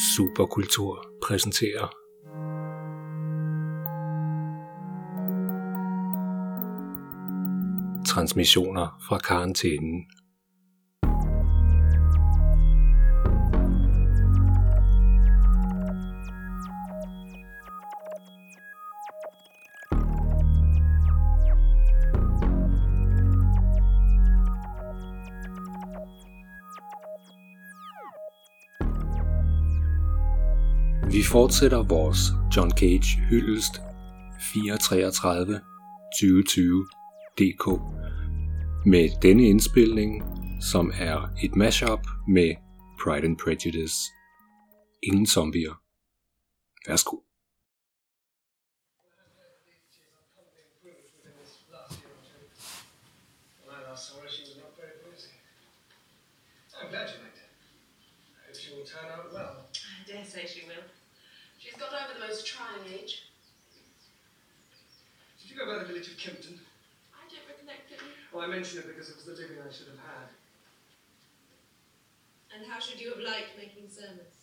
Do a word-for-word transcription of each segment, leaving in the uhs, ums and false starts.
Superkultur præsenterer transmissioner fra karantænen. Vi fortsætter vores John Cage hyldest fire treogtredive tyve tyve D K med denne indspilning, som er et mashup med Pride and Prejudice. Ingen zombier. Værsgo. I'm glad you liked her. I hope she will turn out well. I dare say she will. She's got over the most trying age. Did you go by the village of Kimpton? I don't recollect it. Well, I mention it because it was the living I should have had. And how should you have liked making sermons?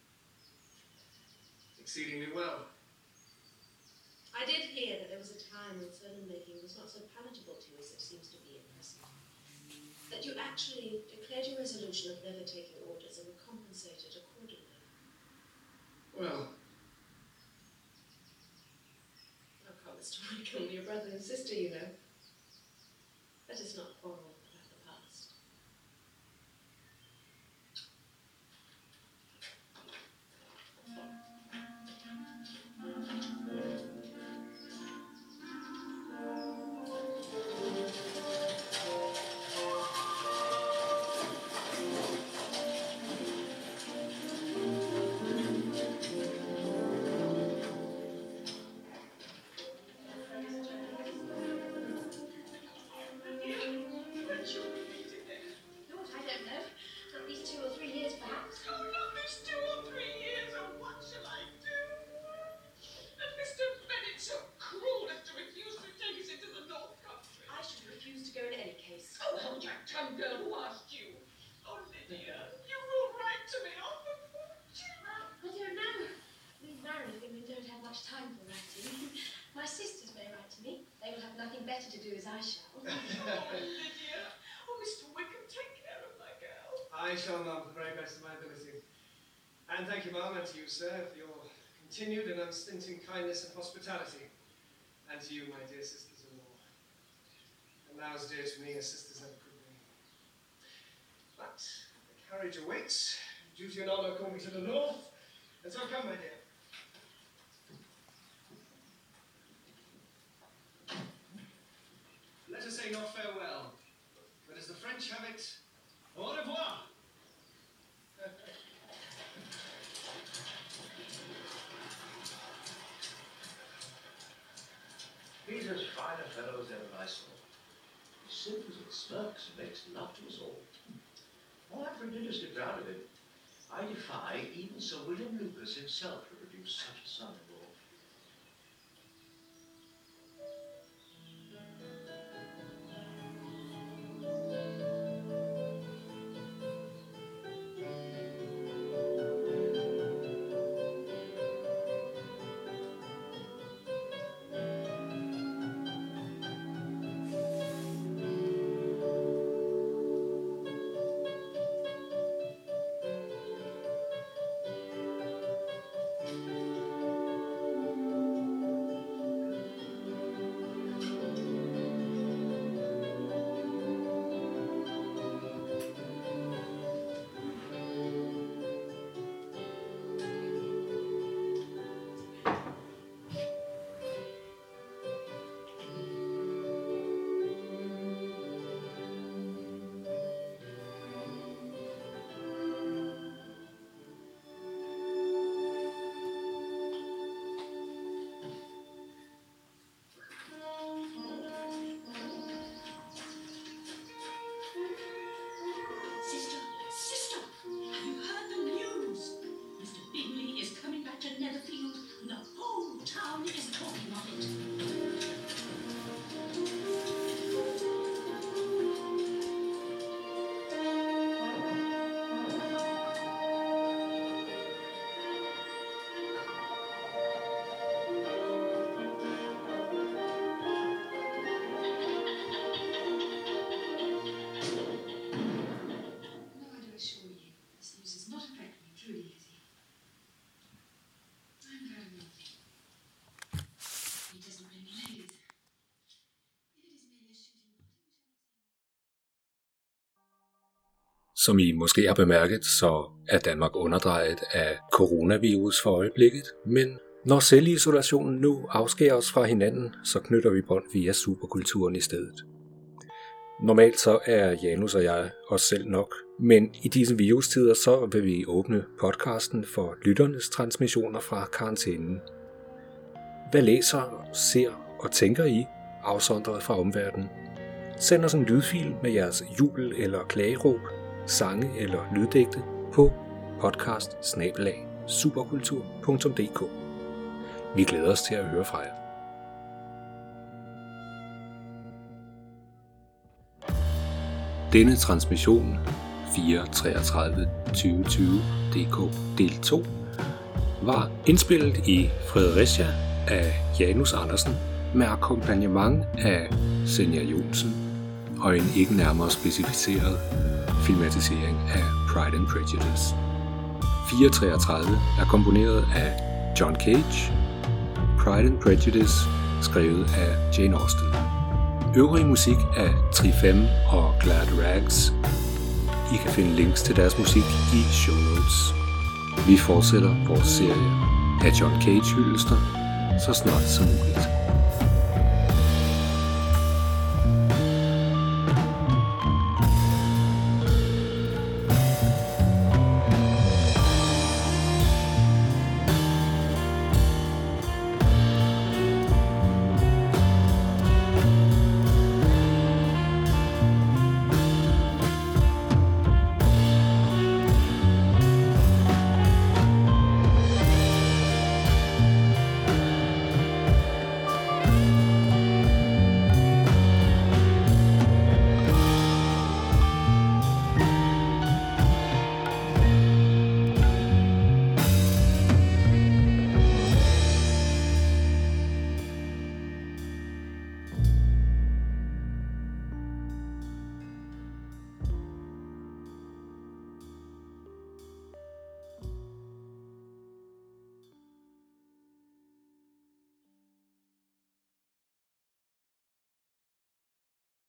Exceedingly well. I did hear that there was a time when sermon making was not so palatable to you as it seems to be at present. That you actually declared your resolution of never taking orders and were compensated accordingly. Well, I promised to welcome your brother and sister, you know. Let us not quarrel about the past. I shall not, the very best of my ability. And thank you, Ma'am, and to you, sir, for your continued and unstinting kindness and hospitality. And to you, my dear sisters-in-law. And now as dear to me as sisters ever could be. But the carriage awaits. Duty and honour call me to the north. And so come, my dear. Let us say not farewell, but as the French have it, au revoir. He's as fine a fellow as ever I saw. He simpers and smirks and makes love to us all. All that religious get round of him. I defy even Sir William Lucas himself to produce such a son-in-law. Som I måske har bemærket, så er Danmark underdrejet af coronavirus for øjeblikket, men når selvisolationen nu afskærer os fra hinanden, så knytter vi bånd via superkulturen i stedet. Normalt så er Janus og jeg os selv nok, men i disse virustider så vil vi åbne podcasten for lytternes transmissioner fra karantænen. Hvad læser, ser og tænker I afsondret fra omverdenen? Send os en lydfil med jeres jubel- eller klageråb, sange eller lyddigte på podcast bindestreg superkultur punktum d k. Vi glæder os til at høre fra jer. Denne transmission fire treogtredive tyve tyve D K del to var indspillet i Fredericia af Janus Andersen med akkompagnement af Senja Jonsen og en ikke nærmere specificeret filmatisering af Pride and Prejudice. fire treogtredive er komponeret af John Cage, Pride and Prejudice skrevet af Jane Austen. Øvrig musik af Trifem og Glad Rags. I kan finde links til deres musik i show notes. Vi fortsætter vores serie af John Cage hyldester så snart som muligt.